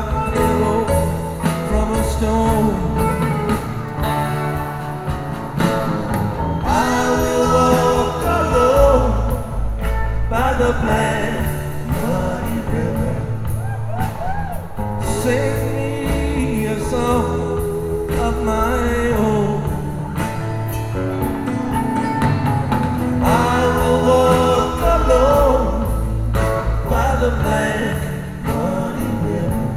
pillow from a stone. I will walk alone by the black muddy river. Sing me a song of my own. I will walk alone by the black muddy river.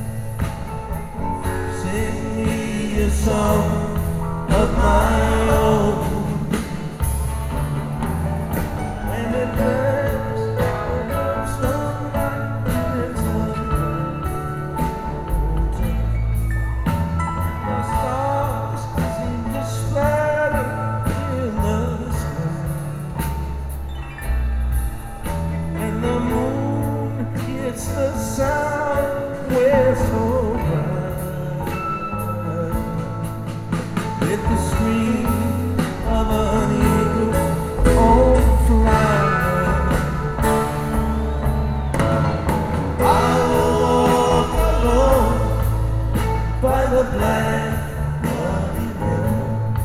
Sing me a song of my own. When it burns, sunlight is the stars seem to splatter in the sky, and the moon hits the southwest so bright with the scream of an eagle on flight. I will walk alone by the black muddy river.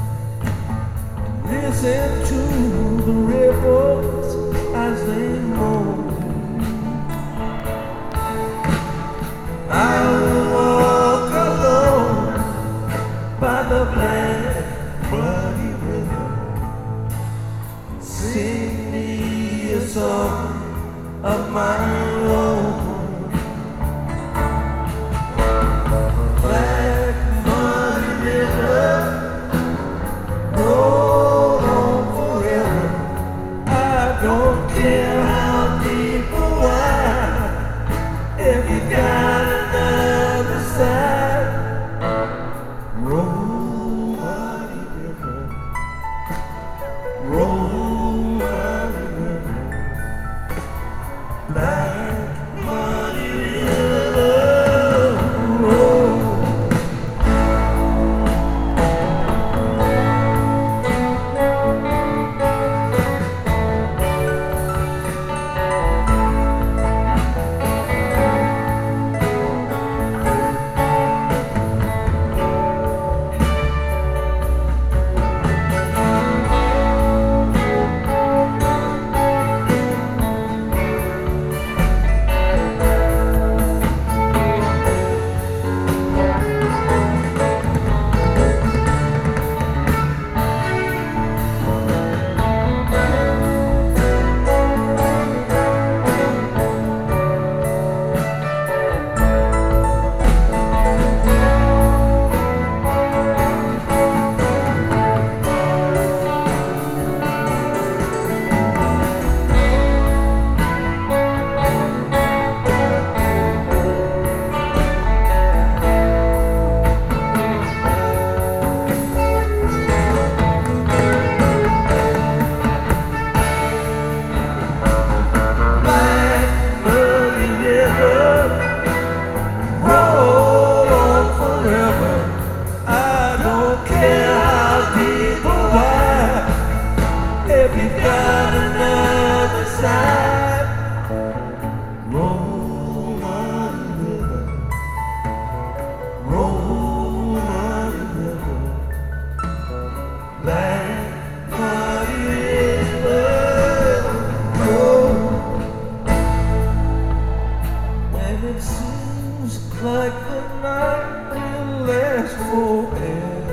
Listen to the ripples as they moan. I will walk alone by the black muddy river. Sing me a song of my own. Black muddy river, roll on forever. I don't care how deep or wide, if you got another side. Roll, muddy river, roll, muddy river, black muddy river, roll. If you got another side, roll, muddy river, roll, muddy river, black muddy river, roll. And it seems like the night will last forever,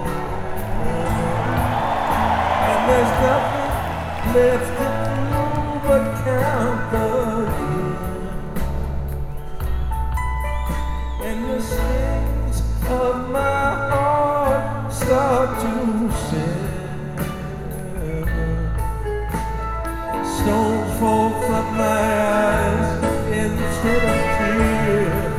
and there's nothing left to do but count the years, and the strings of my heart start to shiver. Stones fall from my eyes instead of tears.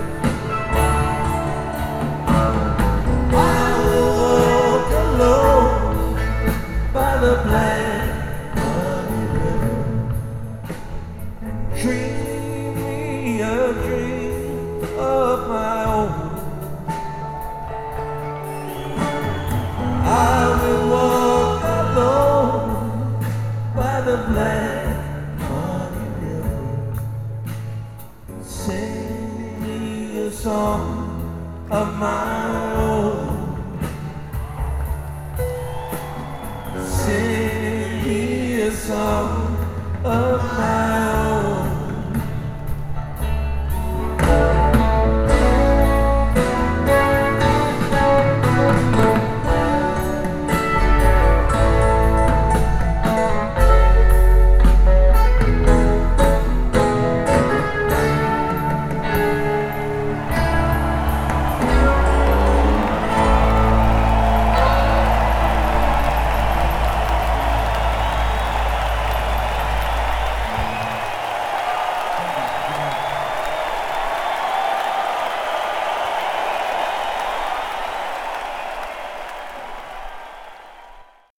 I will walk alone by the black dream me a dream of my own. song of my own. Sing me a song of my